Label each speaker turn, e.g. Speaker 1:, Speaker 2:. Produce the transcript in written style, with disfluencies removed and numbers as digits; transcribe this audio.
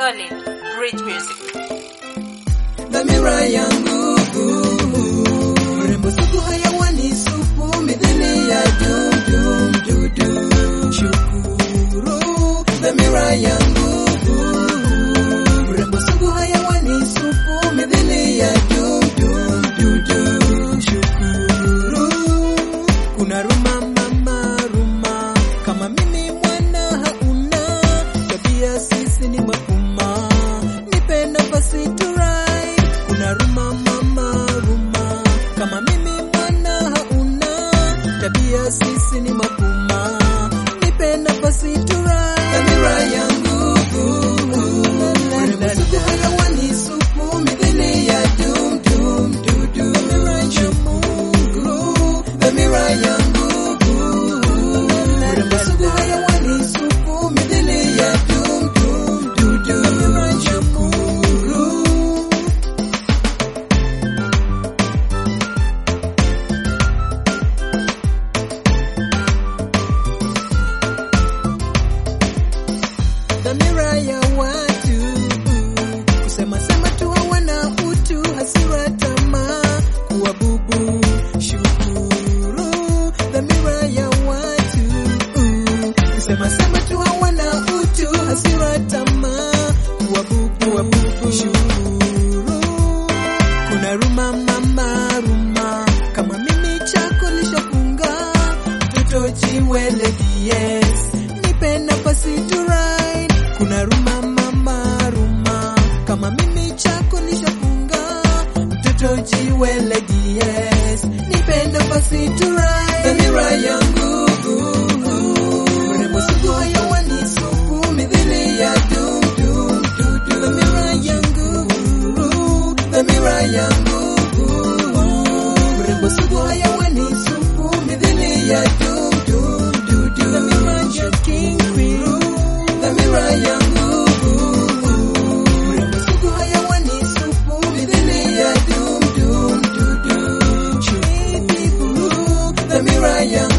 Speaker 1: Solid Bridge Music.
Speaker 2: Dhamira yangu mrembo suku hayawani supu midhili ya dum dum dum shukuru. Dhamira yangu mrembo suku hayawani supu midhili ya dum dum shukuru. Kuna ruma mama ruma kama mimi mwana hauna tabia sisi ni mapuma nipe nafasi turai. Kuna ruma mama ruma kama mimi mwana hauna tabia sisi ni mapuma nipe nafasi turai. Dhamira yangu mrembo suku hayawani supu midhili ya dum dum shukuru. Dhamira yangu mrembo suku hayawani supu midhili ya dum dum shukuru. Dhamira ya watu kusema sema tu hawana utu, hasira tamaa kuwa bubu shukuru. Dhamira ya watu kusema sema tu hawana utu, hasira tamaa kuwa bubu shukuru. Kuna ruma mama ruma kama mimi chako lishafunga mtoto chiwele yes nipe nafasi turai. Kuna ruma mama ruma kama mimi chako lishafunga mtoto chiwele yes nipe nafasi turai. Dhamira yangu mrembo suku hayawani supu midhili ya dum dum. Dhamira yangu dhamira yangu mrembo suku hayawani supu midhili ya dum dum. Dhamira ya king queen. Dhamira yangu mrembo suku hayawani supu midhili ya dum dum. Dhamira yangu